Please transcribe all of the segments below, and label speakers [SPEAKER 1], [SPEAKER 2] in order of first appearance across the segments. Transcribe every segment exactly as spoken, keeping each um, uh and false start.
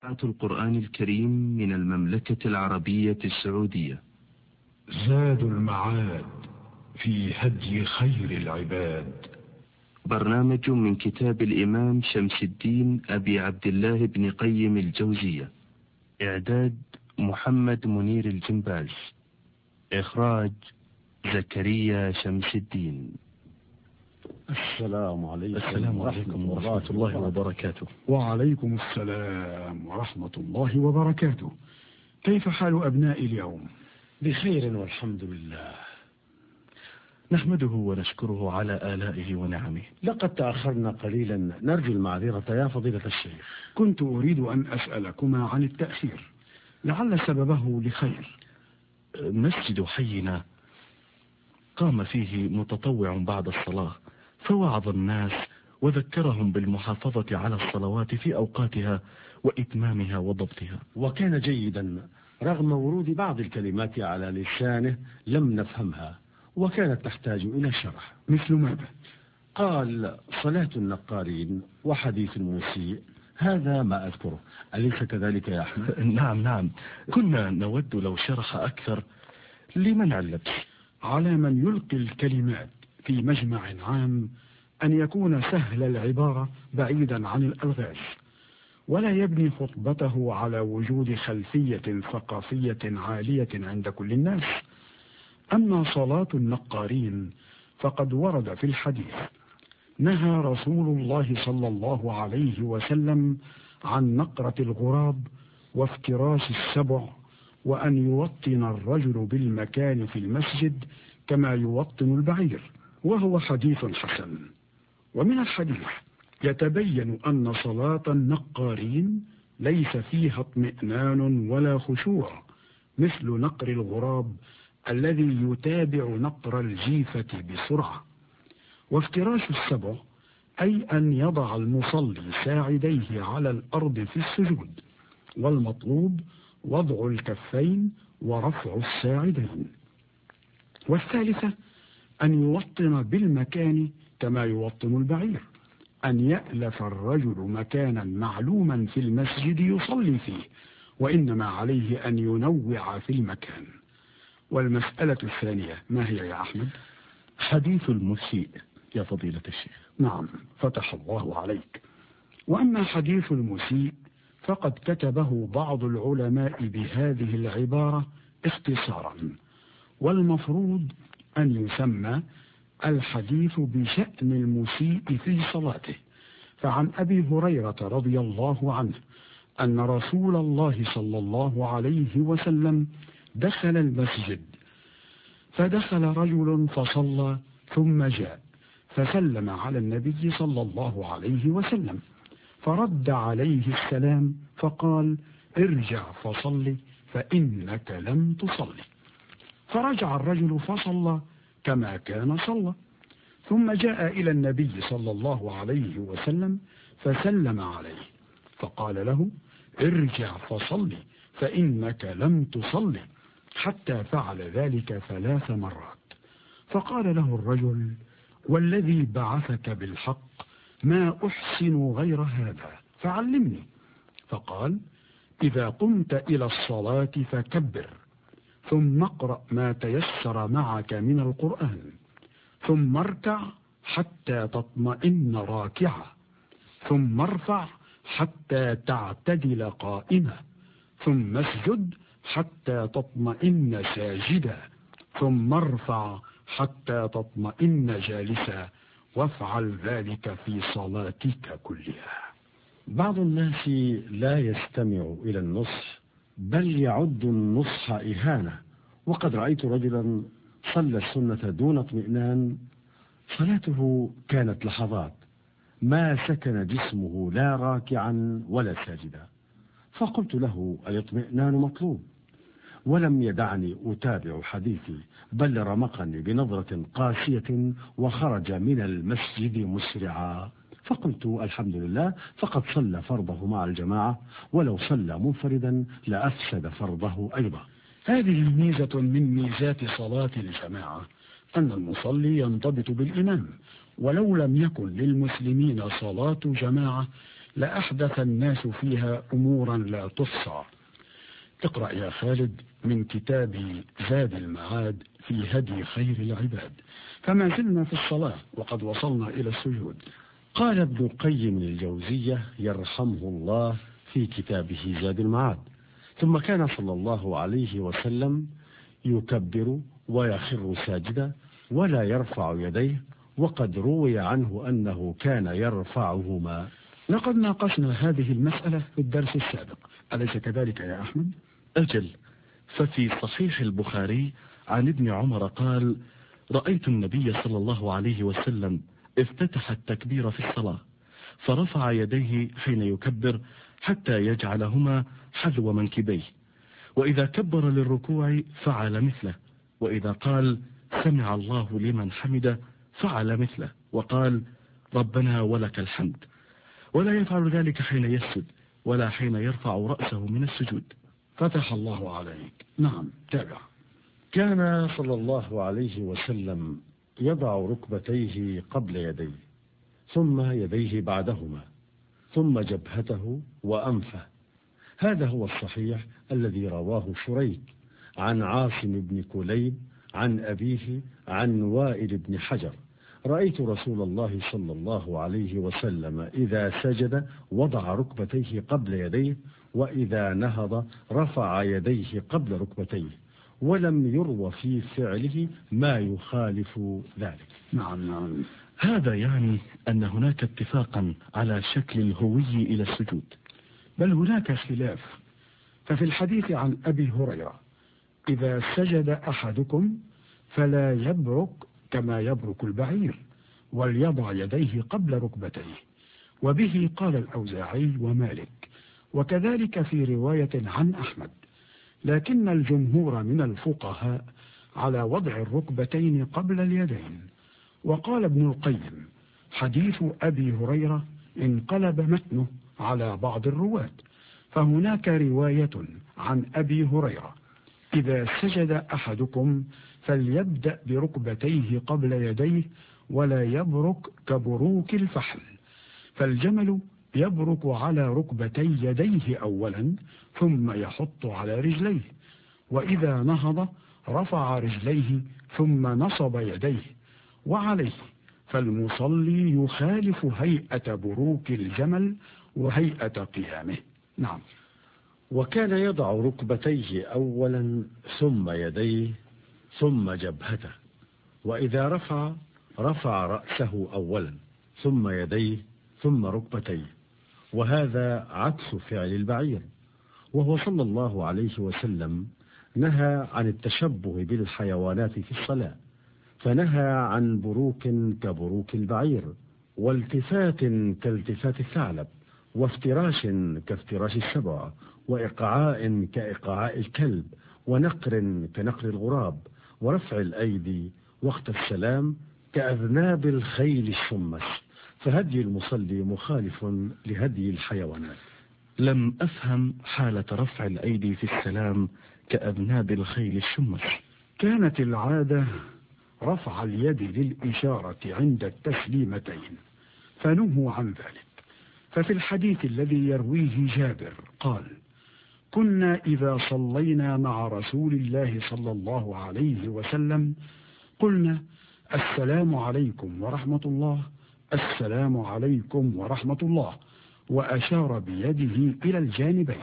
[SPEAKER 1] القرآن الكريم من المملكة العربية السعودية.
[SPEAKER 2] زاد المعاد في هدي خير العباد.
[SPEAKER 1] برنامج من كتاب الإمام شمس الدين أبي عبد الله بن قيم الجوزية. إعداد محمد منير الجنباز. إخراج زكريا شمس الدين.
[SPEAKER 3] السلام عليكم.
[SPEAKER 4] السلام عليكم ورحمة الله وبركاته.
[SPEAKER 2] وعليكم السلام ورحمة الله وبركاته. كيف حال أبنائي اليوم؟
[SPEAKER 3] بخير والحمد لله.
[SPEAKER 4] نحمده ونشكره على آلائه ونعمه.
[SPEAKER 3] لقد تأخرنا قليلا، نرجو المعذرة يا فضيلة الشيخ.
[SPEAKER 2] كنت أريد أن أسألكما عن التأخير، لعل سببه لخير.
[SPEAKER 4] مسجد حينا قام فيه متطوع بعد الصلاة فوعظ الناس وذكرهم بالمحافظة على الصلوات في أوقاتها وإتمامها وضبطها،
[SPEAKER 3] وكان جيدا رغم ورود بعض الكلمات على لسانه لم نفهمها وكانت تحتاج إلى شرح.
[SPEAKER 2] مثل ماذا؟
[SPEAKER 3] قال صلاة النقارين وحديث المسيء، هذا ما أذكره، أليس كذلك يا أحمد؟
[SPEAKER 4] نعم نعم، كنا نود لو شرح أكثر لمنع اللبس.
[SPEAKER 2] على من يلقي الكلمات في مجمع عام أن يكون سهل العبارة بعيدا عن الألغاز، ولا يبني خطبته على وجود خلفية ثقافية عالية عند كل الناس. أما صلاة النقارين فقد ورد في الحديث: نهى رسول الله صلى الله عليه وسلم عن نقرة الغراب وافتراس السبع، وأن يوطن الرجل بالمكان في المسجد كما يوطن البعير، وهو حديث حسن. ومن الحديث يتبين أن صلاة النقارين ليس فيها اطمئنان ولا خشوع مثل نقر الغراب الذي يتابع نقر الجيفة بسرعة. وافتراش السبع أي أن يضع المصلي ساعديه على الأرض في السجود، والمطلوب وضع الكفين ورفع الساعدين. والثالثة أن يوطن بالمكان كما يوطن البعير، أن يألف الرجل مكانا معلوما في المسجد يصلي فيه، وإنما عليه أن ينوع في المكان. والمسألة الثانية ما هي يا أحمد؟
[SPEAKER 4] حديث المسيء يا فضيلة الشيخ.
[SPEAKER 2] نعم، فتح الله عليك. وأما حديث المسيء فقد كتبه بعض العلماء بهذه العبارة اختصارا، والمفروض أن يسمى الحديث بشأن المسيء في صلاته. فعن أبي هريرة رضي الله عنه أن رسول الله صلى الله عليه وسلم دخل المسجد، فدخل رجل فصلى ثم جاء فسلم على النبي صلى الله عليه وسلم، فرد عليه السلام فقال: ارجع فصلي فإنك لم تصلي. فرجع الرجل فصلى كما كان صلى، ثم جاء إلى النبي صلى الله عليه وسلم فسلم عليه فقال له: ارجع فصلي فإنك لم تصلي، حتى فعل ذلك ثلاث مرات. فقال له الرجل: والذي بعثك بالحق ما أحسن غير هذا، فعلمني. فقال: إذا قمت إلى الصلاة فكبر، ثم اقرأ ما تيسر معك من القرآن، ثم اركع حتى تطمئن راكعا، ثم ارفع حتى تعتدل قائمة، ثم اسجد حتى تطمئن ساجدا، ثم ارفع حتى تطمئن جالسا، وافعل ذلك في صلاتك كلها.
[SPEAKER 3] بعض الناس لا يستمع إلى النصح بل يعد النصح إهانة، وقد رأيت رجلا صلى السنة دون اطمئنان، صلاته كانت لحظات ما سكن جسمه لا راكعا ولا ساجدا، فقلت له: الاطمئنان مطلوب. ولم يدعني أتابع حديثي، بل رمقني بنظرة قاسية وخرج من المسجد مسرعا. فقلت: الحمد لله، فقد صلى فرضه مع الجماعة، ولو صلى منفردا لأفسد فرضه أيضا.
[SPEAKER 2] هذه ميزة من ميزات صلاة الجماعة، أن المصلي ينضبط بالإمام، ولو لم يكن للمسلمين صلاة جماعة لأحدث الناس فيها أمورا لا تحصى. اقرأ يا خالد من كتاب زاد المعاد في هدي خير العباد. فما زلنا في الصلاة وقد وصلنا إلى السجود.
[SPEAKER 3] قال ابن قيم الجوزية يرحمه الله في كتابه زاد المعاد: ثم كان صلى الله عليه وسلم يكبر ويخر ساجدا ولا يرفع يديه، وقد روي عنه أنه كان يرفعهما.
[SPEAKER 2] لقد ناقشنا هذه المسألة في الدرس السابق، أليس كذلك يا أحمد؟
[SPEAKER 4] أجل، ففي صحيح البخاري عن ابن عمر قال: رأيت النبي صلى الله عليه وسلم افتتح التكبير في الصلاة فرفع يديه حين يكبر حتى يجعلهما حذو منكبيه، وإذا كبر للركوع فعل مثله، وإذا قال سمع الله لمن حمده فعل مثله، وقال ربنا ولك الحمد، ولا يفعل ذلك حين يسجد ولا حين يرفع رأسه من السجود.
[SPEAKER 2] فتح الله عليك. نعم، تابع.
[SPEAKER 3] كان صلى الله عليه وسلم يضع ركبتيه قبل يديه، ثم يديه بعدهما، ثم جبهته وأنفه. هذا هو الصحيح الذي رواه شريك عن عاصم بن كليب عن أبيه عن وائل بن حجر: رأيت رسول الله صلى الله عليه وسلم إذا سجد وضع ركبتيه قبل يديه، وإذا نهض رفع يديه قبل ركبتيه، ولم يروى في فعله ما يخالف ذلك.
[SPEAKER 2] نعم نعم.
[SPEAKER 4] هذا يعني أن هناك اتفاقا على شكل الهوي إلى السجود،
[SPEAKER 2] بل هناك خلاف. ففي الحديث عن أبي هريرة: إذا سجد أحدكم فلا يبرك كما يبرك البعير، وليضع يديه قبل ركبتيه. وبه قال الأوزاعي ومالك، وكذلك في رواية عن أحمد. لكن الجمهور من الفقهاء على وضع الركبتين قبل اليدين. وقال ابن القيم: حديث أبي هريرة انقلب متنه على بعض الرواة، فهناك رواية عن أبي هريرة: إذا سجد أحدكم فليبدأ بركبتيه قبل يديه ولا يبرك كبروك الفحل، فالجمل يبرك على ركبتي يديه أولا ثم يحط على رجليه، وإذا نهض رفع رجليه ثم نصب يديه. وعليه فالمصلي يخالف هيئة بروك الجمل وهيئة قيامه. نعم.
[SPEAKER 3] وكان يضع ركبتيه أولا ثم يديه ثم جبهته، وإذا رفع رفع رأسه أولا ثم يديه ثم ركبتيه، وهذا عكس فعل البعير. وهو صلى الله عليه وسلم نهى عن التشبه بالحيوانات في الصلاة، فنهى عن بروك كبروك البعير، والتفات كالتفات الثعلب، وافتراش كافتراش السبع، وإقعاء كإقعاء الكلب، ونقر كنقر الغراب، ورفع الأيدي وقت السلام كأذناب الخيل الشمس. فهدي المصلي مخالف لهدي الحيوانات.
[SPEAKER 4] لم أفهم حالة رفع الأيدي في السلام كأذناب الخيل الشمس.
[SPEAKER 2] كانت العادة رفع اليد للإشارة عند التسليمتين، فنهوا عن ذلك. ففي الحديث الذي يرويه جابر قال: كنا إذا صلينا مع رسول الله صلى الله عليه وسلم قلنا: السلام عليكم ورحمة الله، السلام عليكم ورحمة الله، وأشار بيده إلى الجانبين.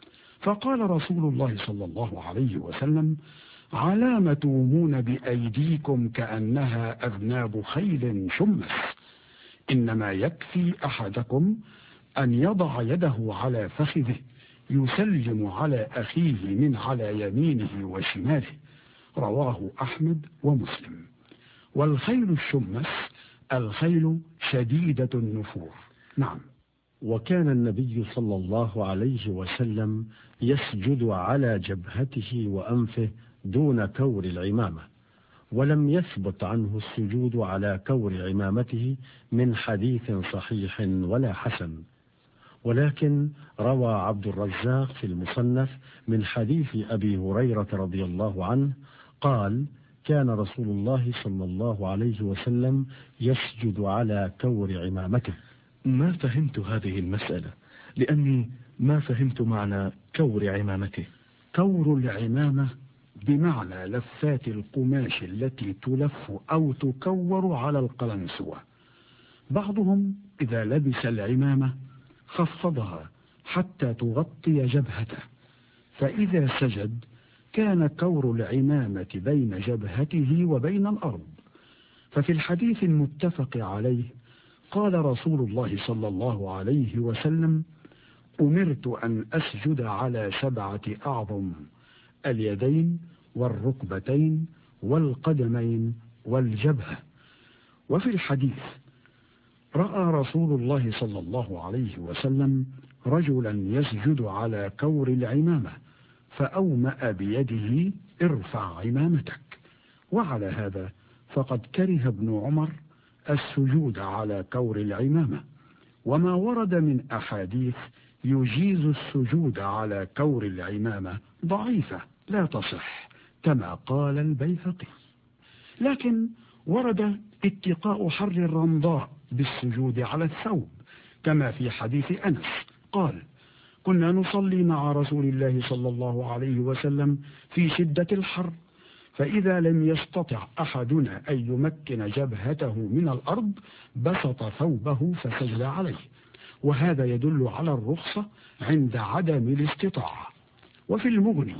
[SPEAKER 2] فقال رسول الله صلى الله عليه وسلم: علام تومون بأيديكم كأنها أذناب خيل شمس، إنما يكفي أحدكم أن يضع يده على فخذه يسلم على أخيه من على يمينه وشماله. رواه أحمد ومسلم. والخيل الشمس الخيل شديدة النفور. نعم.
[SPEAKER 3] وكان النبي صلى الله عليه وسلم يسجد على جبهته وأنفه دون كور العمامة، ولم يثبت عنه السجود على كور عمامته من حديث صحيح ولا حسن. ولكن روى عبد الرزاق في المصنف من حديث أبي هريرة رضي الله عنه قال: كان رسول الله صلى الله عليه وسلم يسجد على كور عمامته.
[SPEAKER 4] ما فهمت هذه المسألة، لأني ما فهمت معنى كور عمامته.
[SPEAKER 2] كور العمامة بمعنى لفات القماش التي تلف أو تكور على القلنسوة. بعضهم إذا لبس العمامة خفضها حتى تغطي جبهته، فإذا سجد كان كور العمامة بين جبهته وبين الأرض. ففي الحديث المتفق عليه قال رسول الله صلى الله عليه وسلم: أمرت أن أسجد على سبعة أعظم: اليدين والركبتين والقدمين والجبهة. وفي الحديث: رأى رسول الله صلى الله عليه وسلم رجلا يسجد على كور العمامة فأومأ بيده: ارفع عمامتك. وعلى هذا فقد كره ابن عمر السجود على كور العمامة، وما ورد من أحاديث يجيز السجود على كور العمامة ضعيفة لا تصح، كما قال البيهقي. لكن ورد اتقاء حر الرمضاء بالسجود على الثوب، كما في حديث أنس قال: كنا نصلي مع رسول الله صلى الله عليه وسلم في شدة الحر، فإذا لم يستطع أحدنا أن يمكن جبهته من الأرض بسط ثوبه فسجد عليه، وهذا يدل على الرخصة عند عدم الاستطاعة. وفي المغني: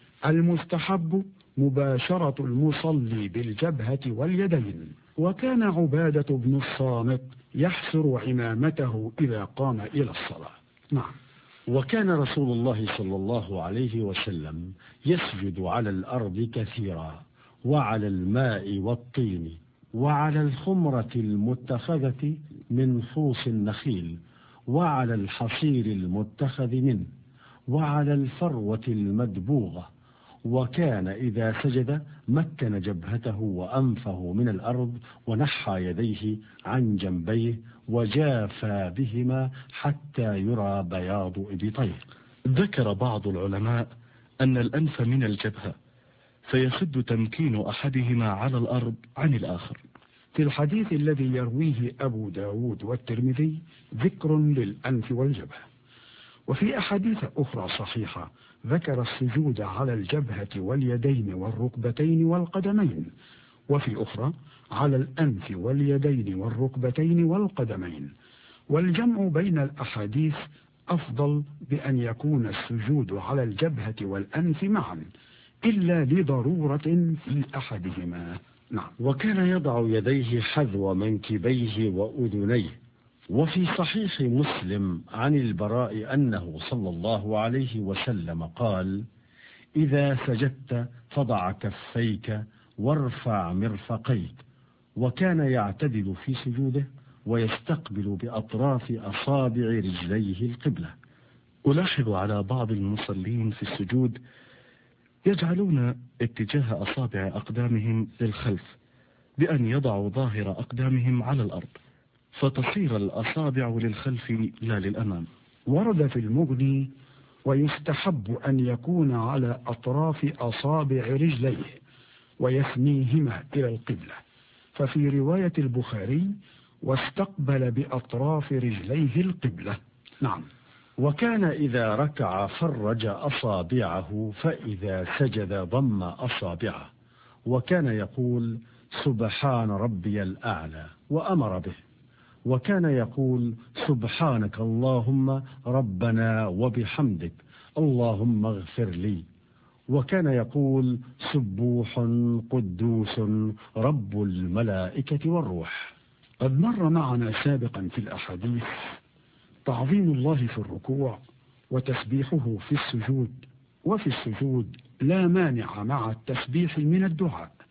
[SPEAKER 2] المستحب مباشرة المصلي بالجبهة واليدين. وكان عبادة بن الصامت يحسر عمامته إذا قام إلى الصلاة. نعم.
[SPEAKER 3] وكان رسول الله صلى الله عليه وسلم يسجد على الأرض كثيرا، وعلى الماء والطين، وعلى الخمرة المتخذة من فوص النخيل، وعلى الحصير المتخذ منه، وعلى الفروة المدبوغة. وكان إذا سجد مكن جبهته وأنفه من الأرض، ونحى يديه عن جنبيه وجافى بهما حتى يرى بياض إبطيه.
[SPEAKER 4] ذكر بعض العلماء أن الأنف من الجبهة، فيشد تمكين أحدهما على الأرض عن الآخر.
[SPEAKER 2] في الحديث الذي يرويه أبو داود والترمذي ذكر للأنف والجبهة. وفي أحاديث أخرى صحيحة ذكر السجود على الجبهة واليدين والركبتين والقدمين، وفي أخرى على الأنف واليدين والركبتين والقدمين. والجمع بين الأحاديث أفضل بأن يكون السجود على الجبهة والأنف معا، إلا لضرورة في أحدهما. نعم.
[SPEAKER 3] وكان يضع يديه حذو منكبيه وأذنيه. وفي صحيح مسلم عن البراء أنه صلى الله عليه وسلم قال: إذا سجدت فضع كفيك وارفع مرفقيك. وكان يعتدل في سجوده ويستقبل بأطراف أصابع رجليه القبلة.
[SPEAKER 4] ألاحظ على بعض المصلين في السجود يجعلون اتجاه أصابع أقدامهم للخلف بأن يضعوا ظاهر أقدامهم على الأرض، فتصير الأصابع للخلف لا للأمام.
[SPEAKER 2] ورد في المغني: ويستحب أن يكون على أطراف أصابع رجليه ويثنيهما إلى القبلة. ففي رواية البخاري: واستقبل بأطراف رجليه القبلة. نعم.
[SPEAKER 3] وكان إذا ركع فرج أصابعه، فإذا سجد ضم أصابعه. وكان يقول: سبحان ربي الأعلى، وأمر به. وكان يقول: سبحانك اللهم ربنا وبحمدك، اللهم اغفر لي. وكان يقول: سبوح قدوس رب الملائكة والروح.
[SPEAKER 2] قد مر معنا سابقا في الأحاديث تعظيم الله في الركوع وتسبيحه في السجود. وفي السجود لا مانع مع التسبيح من الدعاء،